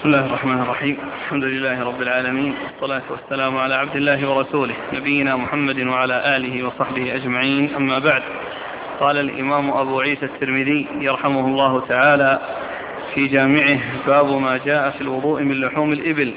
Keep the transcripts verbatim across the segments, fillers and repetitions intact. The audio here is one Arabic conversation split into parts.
بسم الله الرحمن الرحيم. الحمد لله رب العالمين، والصلاة والسلام على عبد الله ورسوله نبينا محمد وعلى آله وصحبه أجمعين، أما بعد. قال الإمام أبو عيسى الترمذي يرحمه الله تعالى في جامعه: باب ما جاء في الوضوء من لحوم الإبل.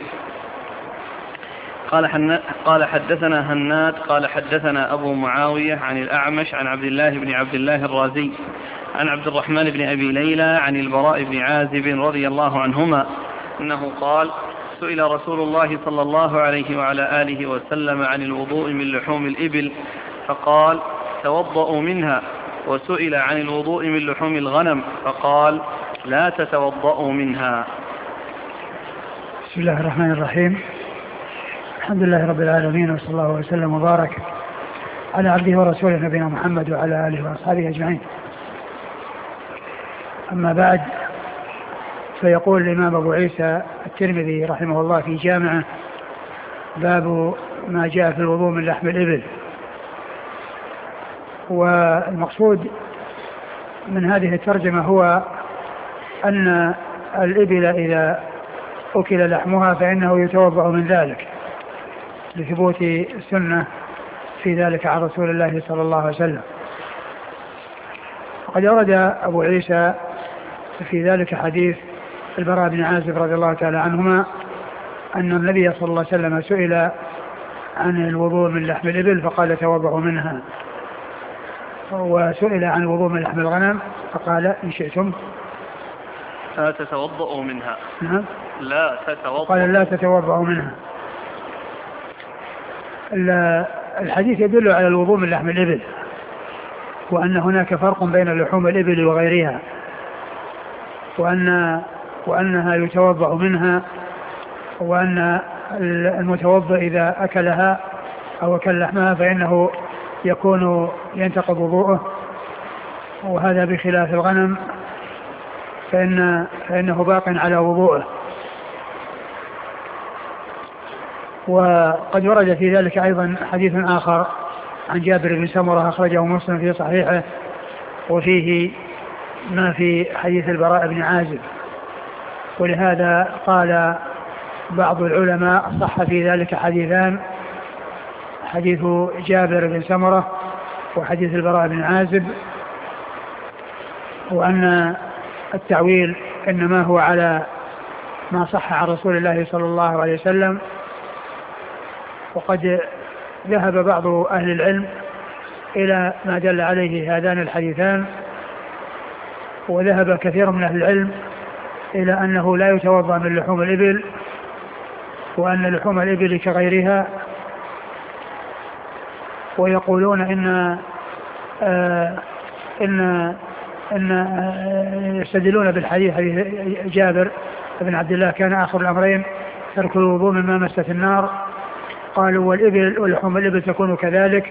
قال, قال حدثنا هناد قال حدثنا أبو معاوية عن الأعمش عن عبد الله بن عبد الله الرازي عن عبد الرحمن بن أبي ليلى عن البراء بن عازب رضي الله عنهما أنه قال: سئل رسول الله صلى الله عليه وعلى آله وسلم عن الوضوء من لحوم الإبل فقال: توضؤوا منها. وسئل عن الوضوء من لحوم الغنم فقال: لا تتوضؤوا منها. بسم الله الرحمن الرحيم. الحمد لله رب العالمين، وصلى الله وسلم وبارك على عبده ورسوله نبينا محمد وعلى آله وأصحابه أجمعين. أما بعد، فيقول الإمام أبو عيسى الترمذي رحمه الله في جامعه: باب ما جاء في الوضوء من لحم الإبل. والمقصود من هذه الترجمة هو أن الإبل إذا أكل لحمها فإنه يتوضأ من ذلك، لثبوت السنة في ذلك عن رسول الله صلى الله عليه وسلم. وقد أورد أبو عيسى في ذلك حديث البراء بن عازب رضي الله تعالى عنهما أن النبي صلى الله عليه وسلم سئل عن الوضوء من لحم الإبل فقال: توضأوا منها. وسئل عن الوضوء من لحم الغنم فقال: إن شئتم لا تتوضأوا منها. نعم. لا تتوضأوا. قال: لا تتوضأوا منها. الحديث يدل على الوضوء من لحم الإبل، وأن هناك فرق بين لحوم الإبل وغيرها، وأن وأنها يتوضأ منها، وأن المتوضأ إذا أكلها أو أكل لحمها فإنه يكون ينتقض وضوءه، وهذا بخلاف الغنم فإن فإنه باق على وضوءه. وقد ورد في ذلك أيضا حديث آخر عن جابر بن سمرة أخرجه مسلم في صحيحه، وفيه ما في حديث البراء بن عازب، ولهذا قال بعض العلماء: صح في ذلك حديثان، حديث جابر بن سمرة وحديث البراء بن عازب، وأن التعويل إنما هو على ما صح عن رسول الله صلى الله عليه وسلم. وقد ذهب بعض أهل العلم إلى ما دل عليه هذان الحديثان، وذهب كثير من أهل العلم إلى أنه لا يتوضأ من لحوم الإبل، وأن لحوم الإبل كغيرها، ويقولون إن آه إن إن آه يستدلون بالحديث حديث جابر بن عبد الله: كان آخر الأمرين ترك الوضوء مما مست النار. قالوا: والإبل ولحوم الإبل تكون كذلك.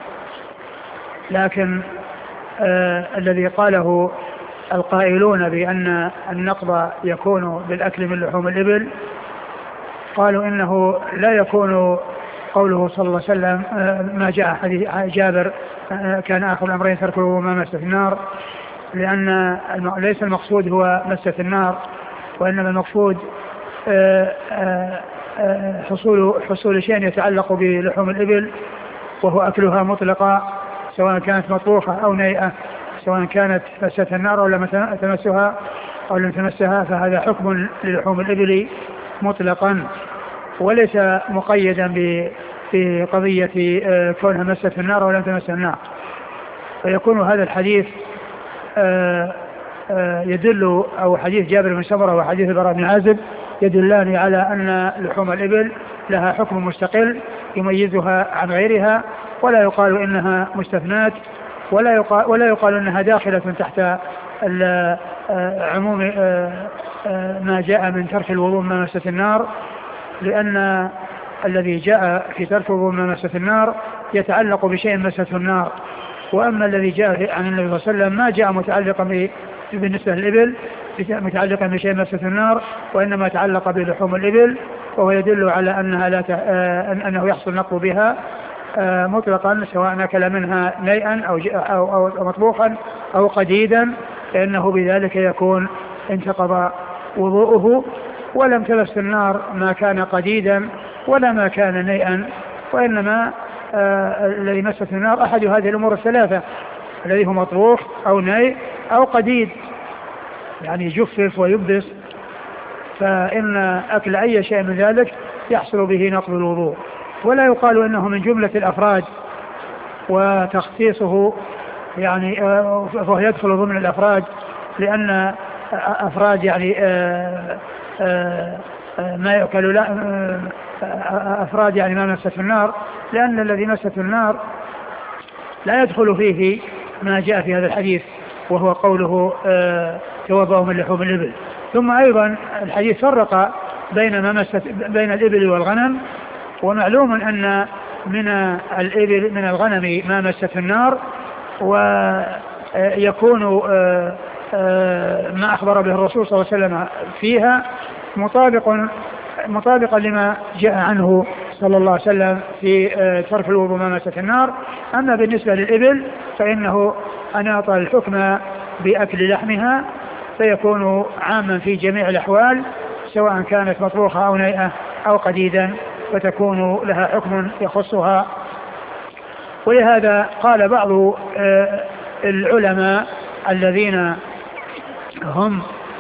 لكن آه الذي قاله القائلون بأن النقض يكون بالأكل من لحوم الإبل قالوا إنه لا يكون قوله صلى الله عليه وسلم ما جاء حديث جابر: كان آخر الأمرين تركه وما مست النار، لأن ليس المقصود هو مست النار، وإنما المقصود حصول حصول شيء يتعلق بلحوم الإبل، وهو أكلها مطلقا سواء كانت مطبوخة أو نيئة، سواء كانت مست النار أو لم تمسها أو لم تمسها، فهذا حكم للحوم الإبل مطلقا، وليس مقيدا في قضية كونها مست النار أو لم تمس النار. فيكون هذا الحديث يدل، أو حديث جابر بن سمرة وحديث البراء بن عازب يدلان على أن لحوم الإبل لها حكم مستقل يميزها عن غيرها، ولا يقال إنها مستثنات، ولا يقال, ولا يقال إنها داخلة تحت عموم ما جاء من ترك الوضوء مما مست النار، لأن الذي جاء في ترك الوضوء مما مست النار يتعلق بشيء مسته النار، وأما الذي جاء عن النبي صلى الله عليه وسلم ما جاء متعلقا بالنسبة للإبل متعلقا بشيء مسته النار، وإنما تعلق بلحوم الإبل، وهو يدل على أنها لا ت... أنه يحصل نقض بها مطلقا، سواء أكل منها نيئا أو, أو, أو مطبوخا أو قديدا، فإنه بذلك يكون انتقض وضوءه. ولم تمس النار ما كان قديدا ولا ما كان نيئا، وإنما آه الذي مست النار أحد هذه الأمور الثلاثة، الذي هو مطبوخ أو نيء أو قديد، يعني يجفف ويبدس، فإن أكل أي شيء من ذلك يحصل به نقض الوضوء. ولا يقال إنه من جملة الأفراد وتخصيصه يعني آه فهو يدخل ضمن الأفراد، لأن أفراد يعني آه آه ما يأكل لا أفراد يعني ما مست النار، لأن الذي مست النار لا يدخل فيه ما جاء في هذا الحديث، وهو قوله آه توضأوا من لحوم الإبل. ثم أيضا الحديث فرق بين ما مست بين الإبل والغنم، ومعلوم أن من الإبل من الغنم ما مست النار، ويكون آه آه ما أخبر به الرسول صلى الله عليه وسلم فيها مطابق مطابقا لما جاء عنه صلى الله عليه وسلم في ترك الوضوء ما مست النار. أما بالنسبة للإبل فإنه أناط الحكم بأكل لحمها، فيكون عاما في جميع الأحوال سواء كانت مطبوخة أو نيئة أو قديدا، فتكون لها حكم يخصها. ولهذا قال بعض العلماء الذين هم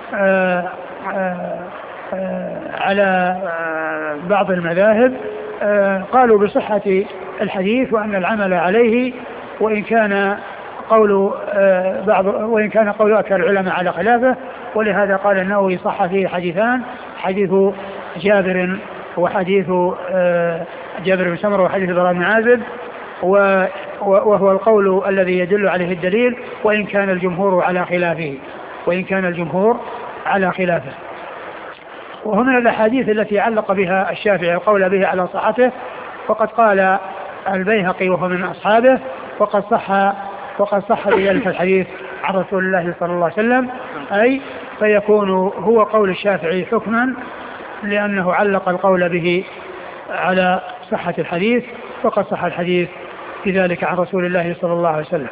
على بعض المذاهب قالوا بصحة الحديث وأن العمل عليه، وإن كان قول بعض وإن كان قول أكثر العلماء على خلافه. ولهذا قال النووي صح فيه حديثان، حديث جابر وحديث جابر بن سمرة وحديث البراء بن عازب، وهو القول الذي يدل عليه الدليل، وإن كان الجمهور على خلافه وإن كان الجمهور على خلافه. وهو من الأحاديث التي علق بها الشافعي القول به على صحته، وقد قال البيهقي وهو من أصحابه وقد صح وقد صح بذلك الحديث عن رسول الله صلى الله عليه وسلم، أي فيكون هو قول الشافعي حكما لأنه علق القول به على صحة الحديث، وقد صح الحديث بذلك عن رسول الله صلى الله عليه وسلم.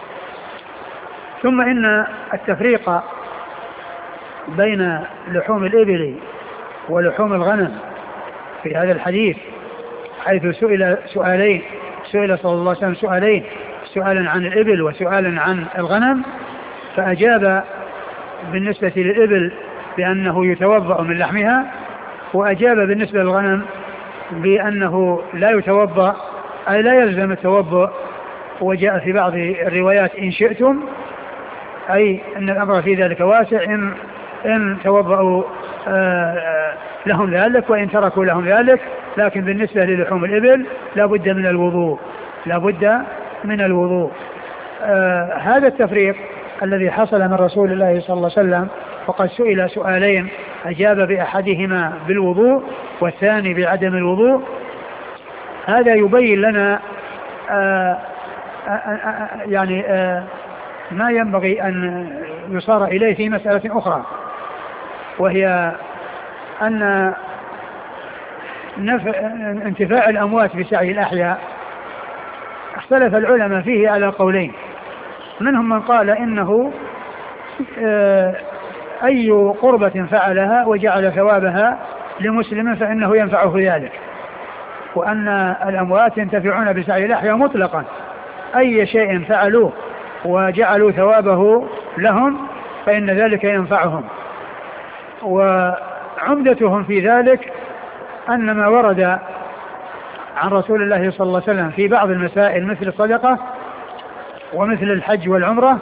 ثم إن التفريق بين لحوم الإبل ولحوم الغنم في هذا الحديث، حيث سئل سؤالين سئل صلى الله عليه وسلم سؤالين، سؤالا عن الإبل وسؤالا عن الغنم، فأجاب بالنسبة للإبل بأنه يتوضأ من لحمها، وأجاب بالنسبة للغنم بأنه لا يتوضأ أي لا يلزم التوضأ. وجاء في بعض الروايات إن شئتم، أي أن الأمر في ذلك واسع، إن, إن توضأوا لهم ذلك وإن تركوا لهم ذلك، لكن بالنسبة للحوم الإبل لا بد من الوضوء لا بد من الوضوء. آه هذا التفريق الذي حصل من رسول الله صلى الله عليه وسلم، وقد سئل سؤالين أجاب بأحدهما بالوضوء والثاني بعدم الوضوء، هذا يبين لنا آه آه آه يعني آه ما ينبغي أن يصار إليه في مسألة أخرى، وهي أن انتفاع الأموات بسعي الأحياء اختلف العلماء فيه على قولين. منهم من قال إنه أي قربة فعلها وجعل ثوابها لمسلم فإنه ينفعه ذلك، وأن الأموات ينتفعون بسعي الأحياء مطلقا، أي شيء فعلوه وجعلوا ثوابه لهم فإن ذلك ينفعهم. وعمدتهم في ذلك أن ما ورد عن رسول الله صلى الله عليه وسلم في بعض المسائل مثل الصدقة ومثل الحج والعمرة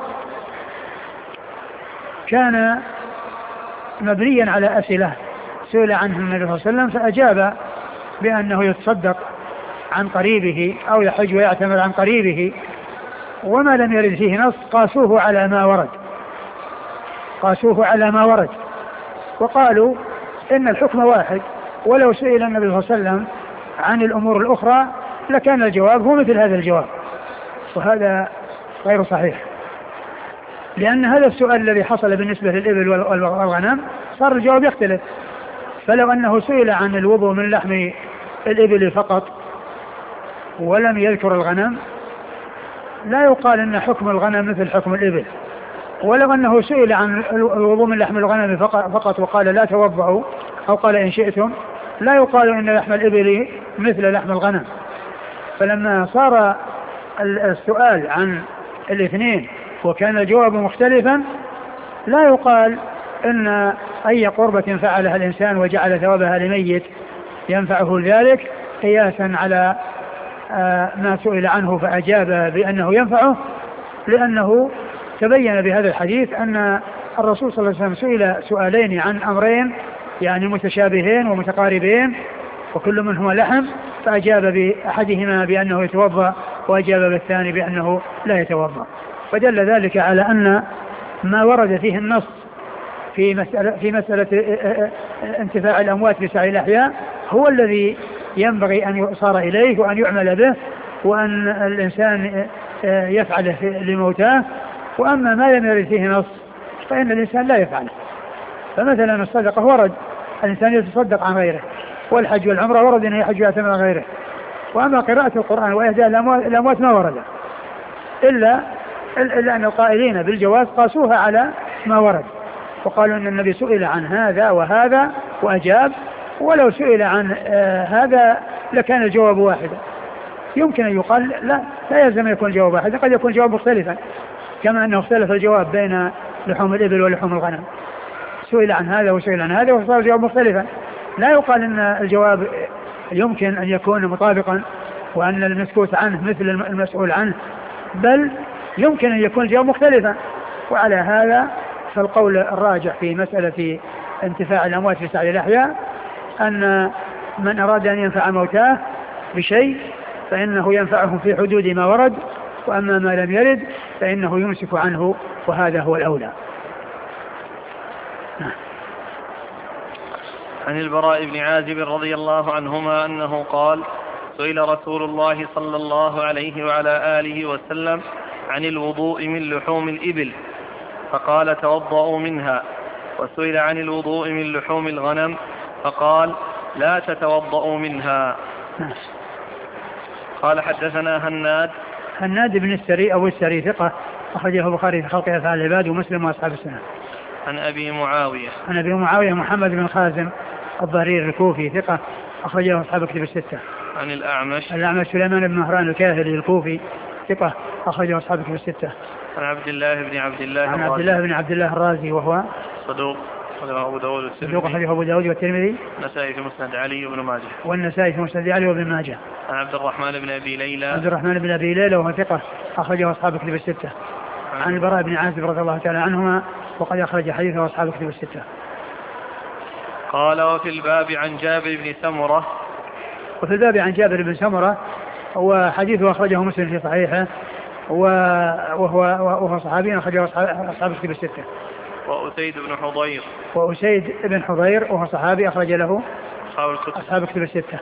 كان مبنيا على أسئلة سئل عنه النبي صلى الله عليه وسلم فأجاب بأنه يتصدق عن قريبه أو يحج ويعتمر عن قريبه، وما لم يرد فيه نص قاسوه على ما ورد قاسوه على ما ورد وقالوا إن الحكم واحد، ولو سئل النبي صلى الله عليه وسلم عن الأمور الأخرى لكان الجواب هو مثل هذا الجواب، وهذا غير صحيح، لأن هذا السؤال الذي حصل بالنسبة للإبل والغنم صار الجواب يختلف. فلو أنه سئل عن الوضوء من لحم الإبل فقط ولم يذكر الغنم لا يقال أن حكم الغنم مثل حكم الإبل، ولو أنه سئل عن الوضوء من لحم الغنم فقط وقال لا توضعوا أو قال إن شئتم، لا يقال إن لحم الإبل مثل لحم الغنم. فلما صار السؤال عن الاثنين وكان الجواب مختلفا لا يقال إن أي قربة فعلها الإنسان وجعل ثوابها لميت ينفعه ذلك قياسا على ما سئل عنه فأجاب بأنه ينفعه، لأنه تبين بهذا الحديث أن الرسول صلى الله عليه وسلم سئل سؤالين عن أمرين يعني متشابهين ومتقاربين وكل منهما لحم، فأجاب بأحدهما بأنه يتوضأ وأجاب بالثاني بأنه لا يتوضأ. فدل ذلك على أن ما ورد فيه النص في مسألة, في مسألة انتفاع الأموات بسعي الأحياء هو الذي ينبغي أن يصار إليه وأن يعمل به وأن الإنسان يفعله لموتاه. وأما ما لم يرد فيه نص فإن الإنسان لا يفعله. فمثلا الصدقة ورد الإنسان يتصدق عن غيره، والحج والعمرة ورد أن يحج ويعتمر عن غيره. وأما قراءة القرآن وإهداء الأموات ما ورد، إلا إلا أن القائلين بالجواز قاسوها على ما ورد وقالوا أن النبي سئل عن هذا وهذا وأجاب، ولو سئل عن آه هذا لكان الجواب واحدا. يمكن أن يقال لا لا يلزم يكون الجواب واحدا، قد يكون الجواب مختلفا كما أنه اختلف الجواب بين لحوم الإبل ولحوم الغنم، سئل عن هذا وسئل عن هذا وصار الجواب مختلفا. لا يقال أن الجواب يمكن أن يكون مطابقا وأن المسكوت عنه مثل المسؤول عنه، بل يمكن أن يكون الجواب مختلفا. وعلى هذا فالقول الراجح في مسألة انتفاع الأموات في سعي الأحياء أن من أراد أن ينفع موتاه بشيء فإنه ينفعهم في حدود ما ورد، وأما ما لم يرد فإنه يمسك عنه، وهذا هو الأولى. عن البراء بن عازب رضي الله عنهما أنه قال: سئل رسول الله صلى الله عليه وعلى آله وسلم عن الوضوء من لحوم الإبل فقال: توضؤوا منها. وسئل عن الوضوء من لحوم الغنم فقال: لا تتوضؤوا منها. قال: حدثنا هناد هناد بن السري أو السري ثقة أخرجه البخاري في خلق أفعال العباد ومسلم وأصحاب السنة. عن أبي معاوية عن أبي معاوية محمد بن خازم الضرير الكوفي ثقة أخرجه أصحاب كتب الستة. عن الأعمش الأعمش سليمان بن مهران الكاهلي الكوفي ثقة أخرجه أصحاب كتب الستة. عن عبد الله بن عبد الله عن عبد الله بن عبد الله الرازي وهو صدوق أخرجه أبو داود صدوق أخرجه أبو داود والترمذي النسائي في مسند علي وابن ماجه والنسائي في مسند علي وابن ماجه. عن عبد الرحمن بن أبي ليلى عبد الرحمن بن أبي ليلى وهو ثقة أخرجه أصحاب كتب الستة. عن البراء بن عازب رضي الله تعالى عنهما وقد أخرج حديثه أصحاب كتب الستة. قال: وفي الباب عن جابر بن سمرة وفي الباب عن جابر بن سمرة هو حديثه أخرجه مسلم في صحيحه وهو وهو صحابي أخرجه أصحاب كتب الستة. وأسيد بن حضير وأسيد بن حضير وهو صحابي أخرج له أصحاب كتب الستة.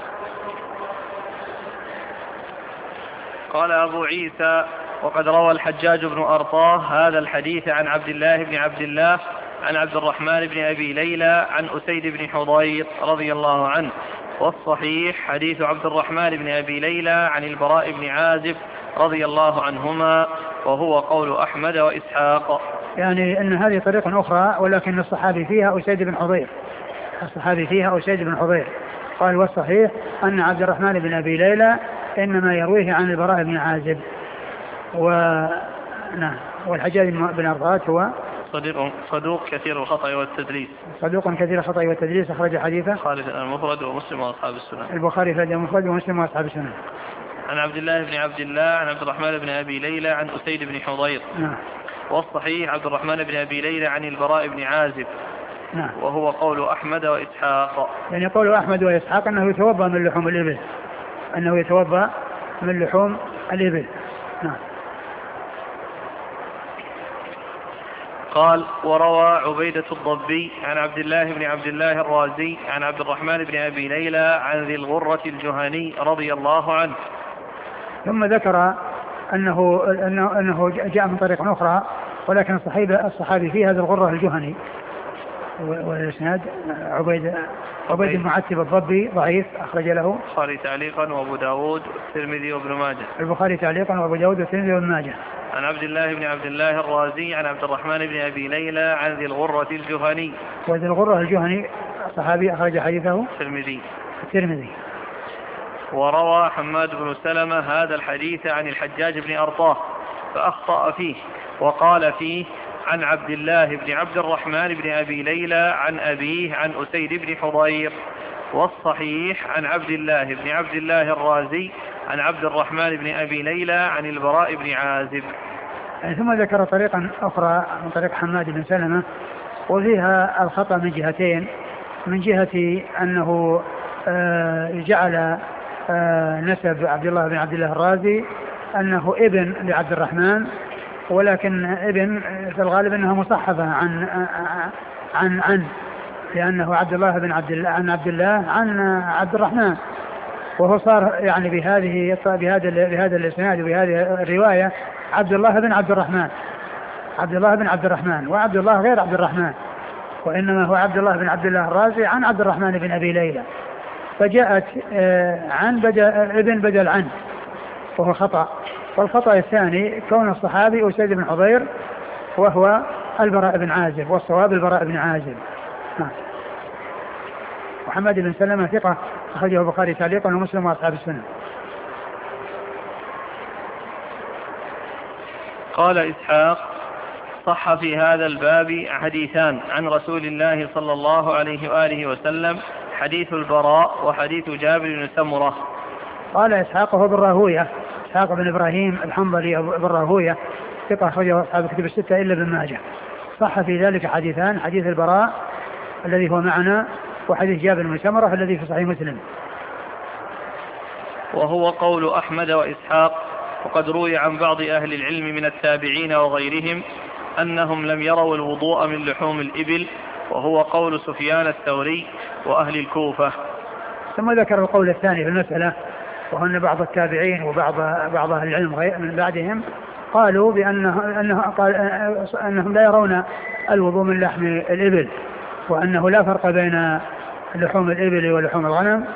قال أبو عيسى: وقد روى الحجاج بن أرطاه هذا الحديث عن عبد الله بن عبد الله عن عبد الرحمن بن أبي ليلى عن أسيد بن حضير رضي الله عنه، والصحيح حديث عبد الرحمن بن أبي ليلى عن البراء بن عازب رضي الله عنهما، وهو قول أحمد وإسحاق. يعني أن هذه طريقة أخرى ولكن الصحابي فيها أسيد بن حضير الصحابي فيها أسيد بن حضير قال: والصحيح أن عبد الرحمن بن أبي ليلى إنما يرويه عن البراء بن عازب. و نعم. والحجاج بن أرطاه هو صدوق صدوق كثير الخطأ والتدليس صدوق كثير الخطأ والتدليس أخرج حديثه خالد المفرد ومسلم وأصحاب السنن. البخاري في المفرد ومسلم وأصحاب السنن. عن عبد الله بن عبد الله عن عبد الرحمن بن أبي ليلى عن أسيد بن حضير. نعم. والصحيح عبد الرحمن بن أبي ليلى عن البراء بن عازب. نعم. وهو قول أحمد وإسحاق. يعني قول أحمد وإسحاق أنه يتوضأ من لحوم الإبل أنه يتوضأ من لحوم الإبل. نعم. قال: وروى عبيدة الضبي عن عبد الله بن عبد الله الرازي عن عبد الرحمن بن أبي ليلى عن ذي الغرة الجهني رضي الله عنه. ثم ذكر أنه, أنه, أنه جاء من طريق أخرى ولكن الصحابي, الصحابي فيه هذا الغرة الجهني. والإسناد عبيد عبيد المعتب الضبي ضعيف أخرج له البخاري تعليقا وأبو داود والترمذي وابن ماجه. البخاري تعليقا وأبو داود والترمذي وابن ماجه. عن عبد الله بن عبد الله الرازي عن عبد الرحمن بن أبي ليلى عن ذي الغرة الجهني. وذي الغرة الجهني صحابي أخرج حديثه الترمذي. الترمذي. وروى حماد بن سلمة هذا الحديث عن الحجاج بن أرطاه فأخطأ فيه وقال فيه عن عبد الله بن عبد الرحمن بن أبي ليلى عن أبيه عن أسيد بن حضير، والصحيح عن عبد الله بن عبد الله الرازي عن عبد الرحمن بن أبي ليلى عن البراء بن عازب. ثم ذكر طريقا أخرى من طريق حماد بن سلمة وفيها الخطأ من جهتين، من جهة أنه جعل نسب عبد الله بن عبد الله الرازي أنه ابن لعبد الرحمن، ولكن ابن في الغالب أنها مصحفة عن عن عن لأنه عبد الله بن عبد الله عن عبد الله عن عبد الرحمن، وهو صار يعني بهذه بهذا بهذا الإسناد وبهذه الرواية عبد الله بن عبد الرحمن، عبد الله بن عبد الرحمن، وعبد الله غير عبد الرحمن، وإنما هو عبد الله بن عبد الله الرازي عن عبد الرحمن بن أبي ليلى، فجاءت عن بدل ابن بدل عن، وهو خطأ. والخطأ الثاني كون الصحابي أسيد بن حضير وهو البراء بن عازب، والصواب البراء بن عازب. محمد بن سلمة ثقة أخرجه البخاري تعليقا ومسلم وأصحاب السنة. قال إسحاق صح في هذا الباب حديثان عن رسول الله صلى الله عليه وآله وسلم، حديث البراء وحديث جابر بن سمرة. قال إسحاق هو بن راهوية، إسحاق بن إبراهيم الحنظلي بن راهوية ثقة أخرجه أصحاب الكتب الستة إلا ابن ماجه. صح في ذلك حديثان، حديث البراء الذي هو معنا وحديث جابر بن سمرة الذي في صحيح مسلم. وهو قول أحمد وإسحاق. وقد روي عن بعض أهل العلم من التابعين وغيرهم أنهم لم يروا الوضوء من لحوم الإبل، وهو قول سفيان الثوري وأهل الكوفة. ثم ذكر القول الثاني في المسألة، وهو أن بعض التابعين وبعض بعض أهل العلم من بعدهم قالوا بأنه أنه قال أنهم لا يرون الوضوء من لحم الإبل، وأنه لا فرق بين لحوم الإبل ولحوم الغنم،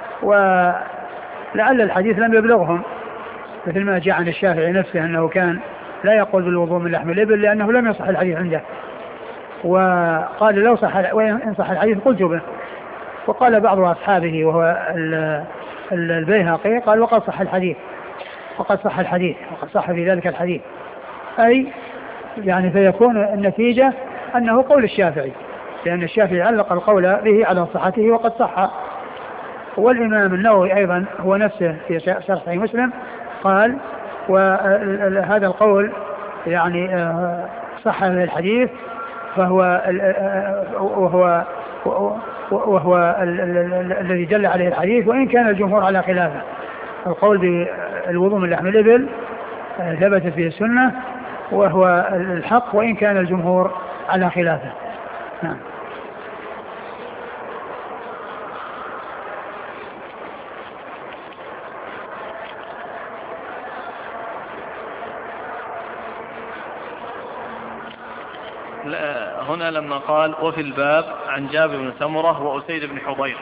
ولعل الحديث لم يبلغهم، مثل ما جاء عن الشافعي نفسه أنه كان لا يقول بالوضوء من لحم الإبل لأنه لم يصح الحديث عنده، وقال لو صح وإن صح الحديث قلت به. وقال بعض أصحابه وهو البيهقي قال وقد صح الحديث، وقد صح الحديث وقد صح في ذلك الحديث، أي يعني فيكون النتيجة أنه قول الشافعي، لأن الشافعي علق القول به على صحته وقد صح. والإمام النووي أيضا هو نفسه في شرح مسلم قال وهذا القول يعني صح الحديث، فهو وهو وهو الذي دل عليه الحديث، وإن كان الجمهور على خلافه. القول بالوضوء من لحم الإبل ثبت فيه السنة وهو الحق، وإن كان الجمهور على خلافه. نعم. هنا لما قال وفي الباب عن جابر بن سمرة وأسيد بن حضير،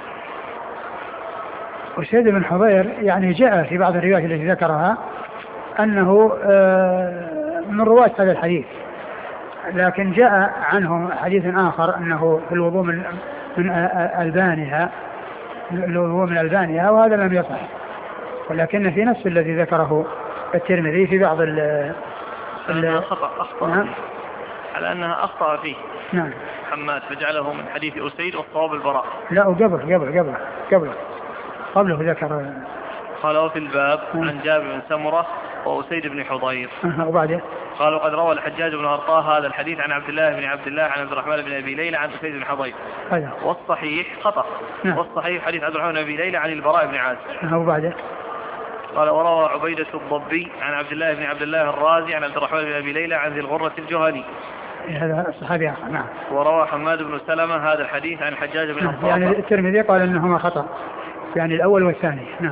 أسيد بن حضير يعني جاء في بعض الروايات التي ذكرها أنه من رواة هذا الحديث، لكن جاء عنه حديث آخر أنه في الوضوء من من ألبانها، الوضوء من ألبانها، وهذا لم يصح، ولكن في نفس الذي ذكره الترمذي في بعض ال ال خطأ أخطأ على أنها أخطأ فيه. نعم. حماد فجعله من حديث أسيد والصواب البراء. لا قبل قبل قبل قبل قبله ذكر قال في الباب عن جابر بن سمرة وأسيد بن حضير. وبعده قال وقد روى الحجاج بن أرطاه هذا الحديث عن عبد الله بن عبد الله عن عبد الرحمن بن أبي ليلى عن أسيد بن حضير. هذا والصحيح خطأ. نعم. والصحيح حديث عبد الرحمن بن أبي ليلى عن البراء بن عازب. وبعده قال وروى عبيدة الضبي عن عبد الله بن عبد الله الرازي عن عبد الرحمن بن أبي ليلى عن ذي الغرة الجهني. هذا الصحابي. نعم. وروى حماد بن سلمة هذا الحديث عن الحجاج بن أرطاه. يعني الترمذي قال إنهما خطأ، يعني الأول والثاني. نعم.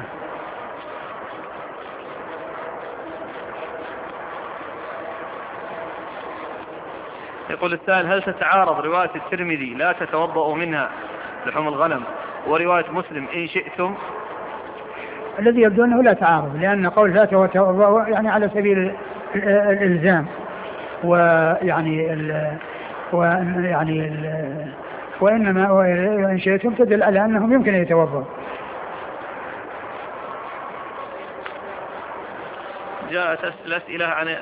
يقول السائل هل تتعارض رواية الترمذي لا تتوضأ منها لحوم الغنم ورواية مسلم إن شئتم؟ الذي يبدو أنه لا تعارض، لأن قول لا تتوضأ يعني على سبيل الإلزام، ويعني ال ويعني ال وإنما وإن شئتم تدل على أنهم يمكن أن يتوضأ. جاءت الأسئلة عن